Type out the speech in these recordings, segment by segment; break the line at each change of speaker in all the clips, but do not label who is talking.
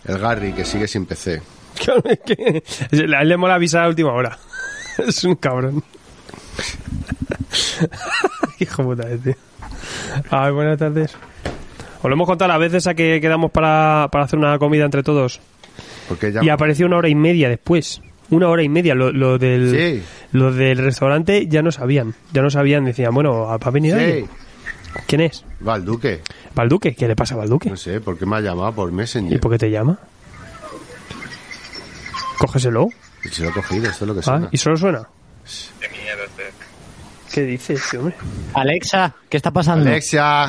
El Garry, que sigue sin PC.
Claro, es que a él le mola avisar a última hora. Es un cabrón. Hijo puta de tío. Ay, buenas tardes. Os lo hemos contado las veces a que quedamos para hacer una comida entre todos. Y apareció 1 hora y media después. 1 hora y media. Lo del restaurante ya no sabían. Decían, bueno, ¿va a venir alguien? ¿Quién es?
Valduque.
¿Valduque? ¿Qué le pasa a Valduque?
No sé, ¿por qué me ha llamado por Messenger?
¿Y por qué te llama? Cógeselo.
Y se lo he cogido, esto es lo que suena.
¿Y solo suena? ¿Qué dices, tío, hombre?
Alexa, ¿qué está pasando?
Alexa.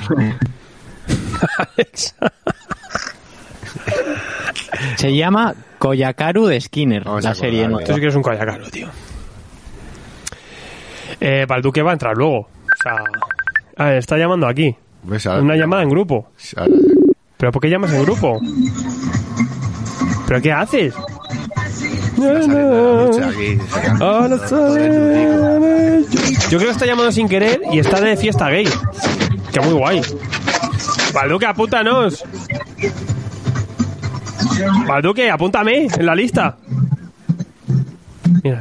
Se llama Koyakaru de Skinner, la serie.
Tú sí que eres un Koyakaru, tío. Valduque va a entrar luego. O sea, está llamando aquí. Una llamada en grupo. ¿Pero por qué llamas en grupo? ¿Pero qué haces? Yo creo que está llamando sin querer y está de fiesta gay. Que muy guay. Valduque, apúntanos. Valduque, apúntame en la lista. Mira.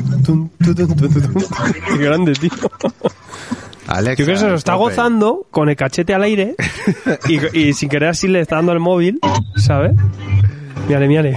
Qué grande, tío.
Alexa,
yo creo que se lo está gozando con el cachete al aire y sin querer así le está dando el móvil, ¿sabes? Mírale.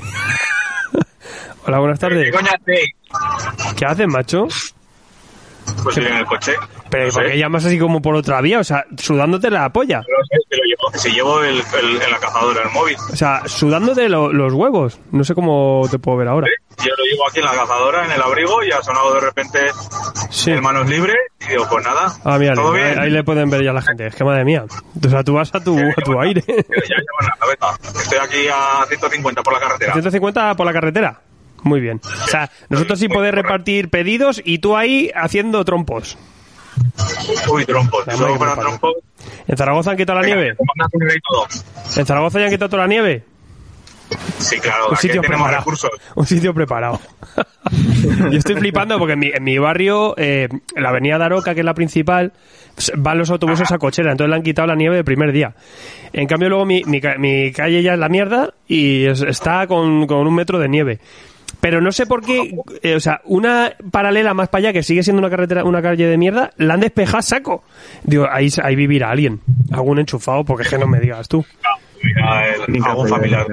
Hola, buenas tardes. ¿Qué haces, macho?
Pues estoy en el coche.
Pero ¿por qué llamas así como por otra vía? O sea, sudándote la polla.
Si llevo en la cazadora el móvil.
O sea, sudándote los huevos. No sé cómo te puedo ver ahora.
Yo lo llevo aquí en la cazadora, en el abrigo, y ha sonado de repente en manos libres. Y digo, pues nada.
Ah, mira,
¿todo bien?
Ahí le pueden ver ya la gente. Es que madre mía. O sea, tú vas a tu aire.
Ya llevo en la cabeza. Estoy aquí a 150 por la carretera.
150 por la carretera. Muy bien. O sea, nosotros sí podemos repartir pedidos y tú ahí haciendo trompos.
Uy, trompos. Solo para trompos.
¿En Zaragoza han quitado la nieve? ¿En Zaragoza ya han quitado toda la nieve?
Sí, claro.
Un sitio
tenemos
preparado.
recursos.
Un sitio preparado. Yo estoy flipando porque en mi barrio, la avenida Daroca, que es la principal, van los autobuses a cochera, entonces le han quitado la nieve el primer día. En cambio luego mi calle ya es la mierda y está con 1 metro de nieve. Pero no sé por qué, o sea, una paralela más para allá, que sigue siendo una calle de mierda, la han despejado saco. Digo, ahí vivirá alguien, algún enchufado, porque es que no me digas tú.
Algún familiar.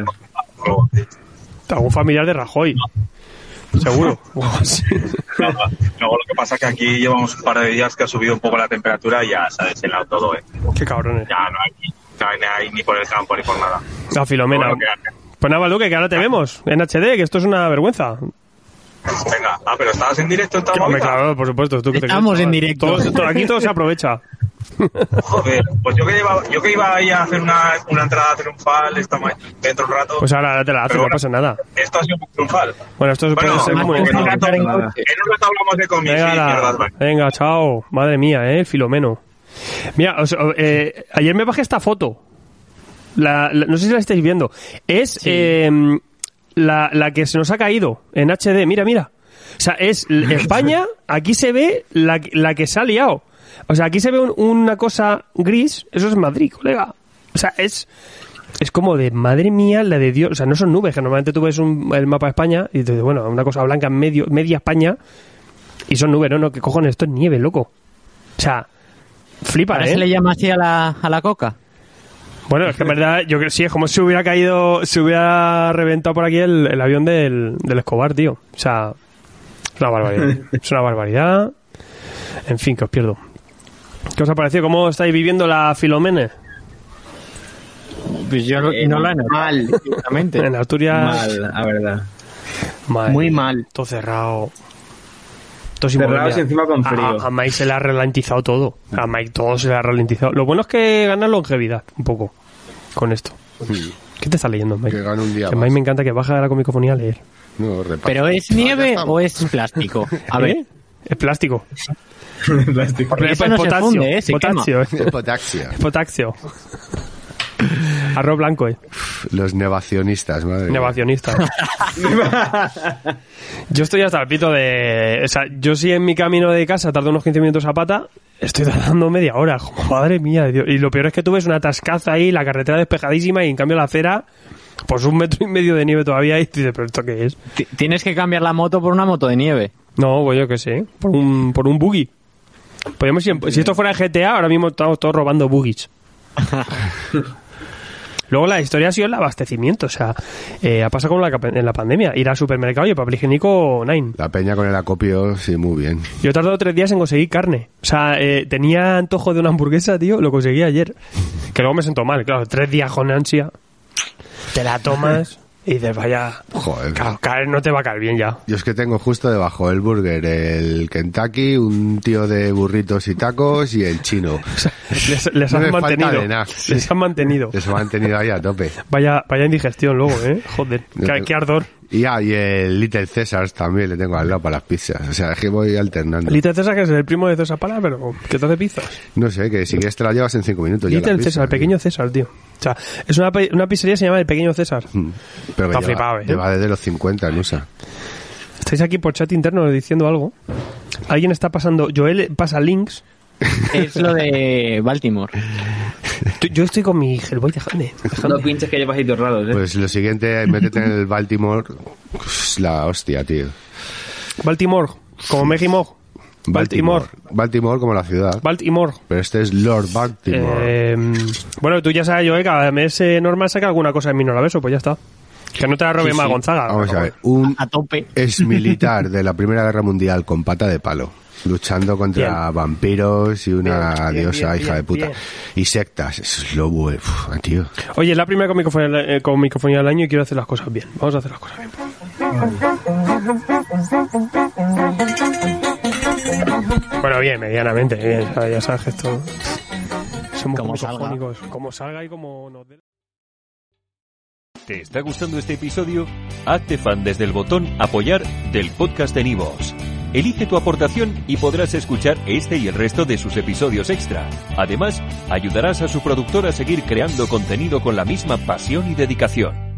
Algún familiar de Rajoy. Seguro.
Luego lo que pasa es que aquí llevamos un par de días que ha subido un poco la temperatura y ya se ha deshelado todo,
Qué cabrones.
Ya no hay ni por el campo ni por nada.
La Filomena. Pues nada, Valduque, que ahora te vemos en HD, que esto es una vergüenza.
Venga, pero estabas en directo esta movida.
Claro, por supuesto. ¿Tú
estamos en directo.
Aquí todo se aprovecha.
Joder, pues yo que iba ahí a hacer una entrada triunfal dentro de un rato.
Pues ahora te la haces, no pasa nada.
Esto ha sido muy triunfal.
Bueno, esto puede ser muy...
En un rato hablamos de cómics.
Venga, chao. Madre mía, Filomeno. Mira, ayer me bajé esta foto. No sé si la estáis viendo. Es la que se nos ha caído en HD. Mira. O sea, es España. Aquí se ve la que se ha liado. O sea, aquí se ve una cosa gris. Eso es Madrid, colega. O sea, es como de madre mía, la de Dios. O sea, no son nubes, que normalmente tú ves el mapa de España y dices, bueno, una cosa blanca en media España y son nubes. No, ¿qué cojones? Esto es nieve, loco. O sea, flipa,
¿Ahora se le llama así a la coca?
Bueno, es que en verdad, yo creo que sí, es como si hubiera caído, se hubiera reventado por aquí el avión del Escobar, tío. O sea, es una barbaridad. Es una barbaridad. En fin, que os pierdo. ¿Qué os ha parecido? ¿Cómo estáis viviendo la Filomene?
Pues yo no la he notado.
Mal,
directamente.
En Asturias.
Mal, la verdad.
Madre,
muy mal.
Todo cerrado.
Cerrados encima con frío.
A Mike se le ha ralentizado todo. A Mike todo se le ha ralentizado. Lo bueno es que gana longevidad un poco con esto. ¿Qué te está leyendo, Mike?
Que gana un día
que
más.
Mike me encanta que baja de la comicofonía a leer.
No,
¿Pero es nieve o es plástico? A ver.
Es plástico.
Porque eso no se funde, se
potasio. Potasio. Arroz blanco,
Los nevacionistas, madre mía.
Nevacionistas. Yo estoy hasta el pito de... O sea, yo sí en mi camino de casa tardo unos 15 minutos a pata, estoy tardando media hora. Madre mía de Dios. Y lo peor es que tú ves una tascaza ahí, la carretera despejadísima y en cambio la acera Pues 1,5 metro de nieve todavía y dices, ¿pero esto qué es?
Tienes que cambiar la moto por una moto de nieve.
No, pues yo qué sé, por un buggy. Podríamos ir si esto fuera GTA, ahora mismo estamos todos robando buggies. Luego la historia ha sido el abastecimiento, o sea, ha pasado como en la pandemia, ir al supermercado y el papel higiénico 9.
La peña con el acopio, sí, muy bien.
Yo he tardado 3 días en conseguir carne. O sea, tenía antojo de una hamburguesa, tío, lo conseguí ayer. Que luego me sentó mal, claro, 3 días con ansia. Te la tomas y dices, vaya...
Joder.
Claro, no te va a caer bien ya.
Yo es que tengo justo debajo el burger, el Kentucky, un tío de burritos y tacos y el chino.
Les
No
han
me falta
mantenido.
de nada.
Les han mantenido.
Les han mantenido ahí a tope.
Vaya indigestión luego, Joder, qué ardor.
Y el Little César también le tengo al lado para las pizzas. O sea, es que voy alternando.
Little César, que es el primo de César Pala, pero ¿qué te hace pizzas?
No sé, que si quieres te la llevas en 5 minutos.
Little César, el pequeño César, tío. O sea, es una pizzería que se llama El Pequeño César.
Pero
Está flipado,
lleva desde los 50 en USA.
Estáis aquí por chat interno diciendo algo. Alguien está pasando... Joel pasa links.
Es lo de Baltimore.
Yo estoy con mi Hellboy, dejadme.
No pinches que llevas sitios raros,
Pues lo siguiente, métete en el Baltimore. Pues la hostia, tío.
Baltimore, como México. Baltimore
como la ciudad.
Baltimore.
Pero este es Lord Baltimore.
Bueno, tú ya sabes, Joel, cada mes Norma saca alguna cosa en mi Norabeso, pues ya está. Que no te la robe más Gonzaga.
Vamos a ver, un
A tope.
exmilitar de la Primera Guerra Mundial con pata de palo, luchando contra vampiros y una diosa hija de puta.
bien.
Y sectas, eso es lo bueno, tío.
Oye, es la primera comicofonía del año y quiero hacer las cosas bien. Vamos a hacer las cosas bien. Bueno, bien, medianamente, bien. O sea, ya sabes que esto... Somos
Como
comicofónicos. Como salga y como nos dé...
¿Te está gustando este episodio? Hazte fan desde el botón Apoyar del podcast de Nivos. Elige tu aportación y podrás escuchar este y el resto de sus episodios extra. Además, ayudarás a su productor a seguir creando contenido con la misma pasión y dedicación.